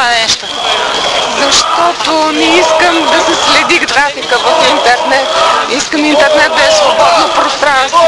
това нещо? Защото не искам да се следи трафика в интернет. Искам интернет да е свободно пространство.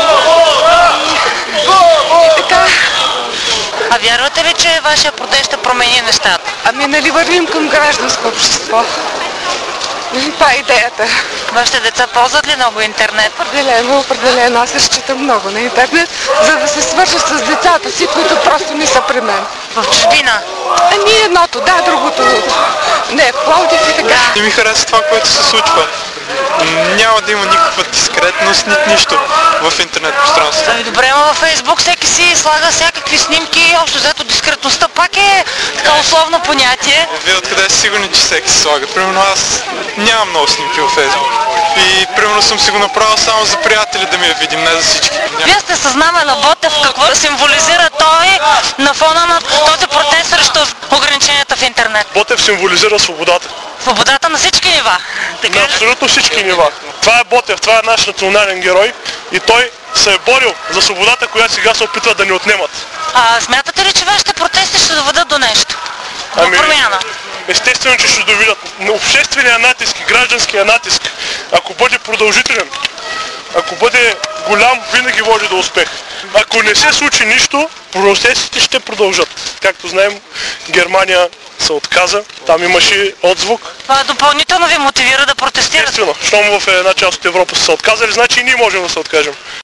И така. А вярвате ли, че вашия протест ще промени нещата? Ами нали вървим към гражданско общество? Това е идеята. Вашите деца ползват ли много интернет? Определено. Аз разчитам много на интернет, за да се свържа с децата си, които просто не са при мен. В чужбина? Ами едното, да, другото. Не, в Пловдив и така. Не ми харесва това, което се случва. Няма да има никаква дискретност, нищо в интернет пространството. Ами добре, но във Фейсбук всеки си слага всякакви снимки, общо взето дискретността пак е така условно понятие. Вие откъде сте сигурни, че всеки си слага? Примерно аз нямам много снимки във Фейсбук. И примерно съм си го направил само за приятели да ми я видим, не за всички. Вие сте със знаме на Ботев, какво символизира той на фона на този протест срещу ограниченията в интернет? Ботев символизира свободата. Свободата на всички нива. На абсолютно всички нива. Това е Ботев, това е наш национален герой и той се е борил за свободата, която сега се опитва да ни отнемат. Смятате ли, че вашите протести ще доведат до нещо? До промяна? Естествено, че ще доведат. Обществения натиск и гражданския натиск, ако бъде продължителен, ако бъде голям, винаги води до успех. Ако не се случи нищо, протестите ще продължат. Както знаем, Германия се отказа, там имаше отзвук. Това допълнително ви мотивира да протестирате? Естествено, щом в една част от Европа са се отказали, значи и ние можем да се откажем.